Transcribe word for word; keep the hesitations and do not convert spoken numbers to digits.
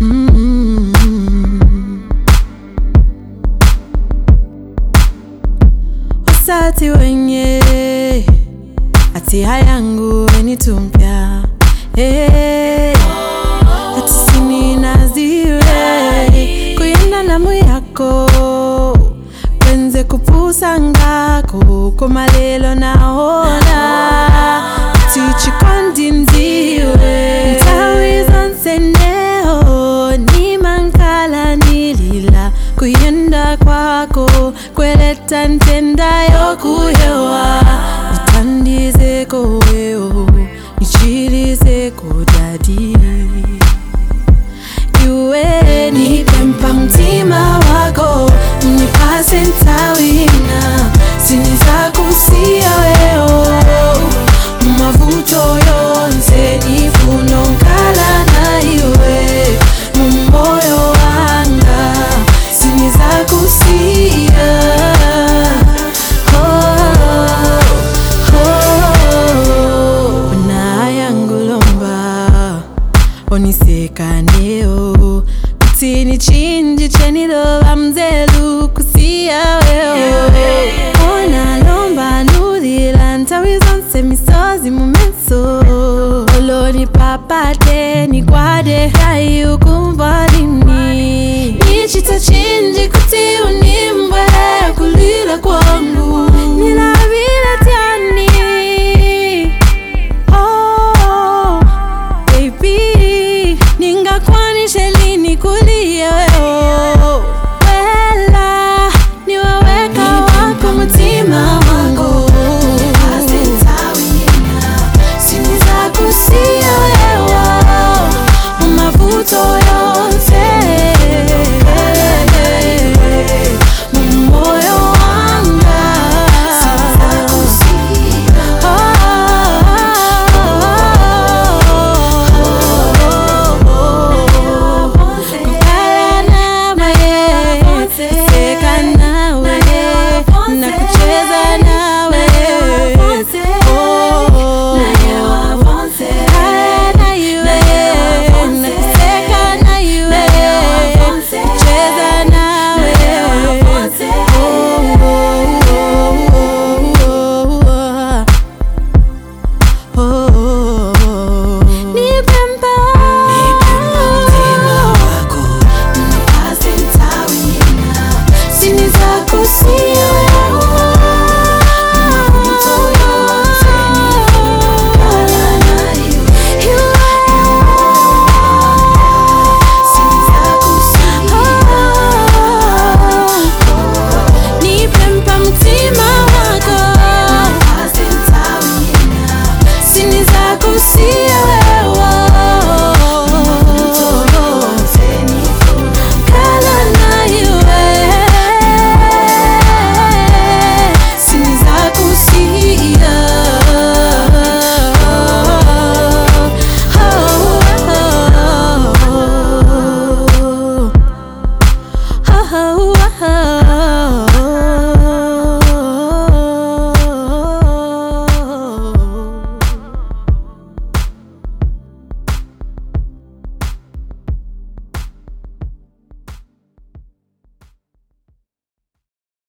mm-hmm. Wasati wenye ati hayangu enitumpya hey. Ati sini naziwe kuyenda namu yako kwenze kupusa ngako kumalelo naona ati chikondi nziwe ntawi zonse neho ni mankala nilila kuyenda kwako kweleta ntenda yokuhewa nitandize koweo nichilize kodadi iwe nipempa mtima wako unipase ntawina siniza kusia weo mavuto yonse nifuno nkala na iwe mumoyo wanga siniza kusia oh, oh. Unayangulomba oniseka neo kutini chinji cheniloba mzelu kusia weo ona lomba nudila ntawi zonse misozi mu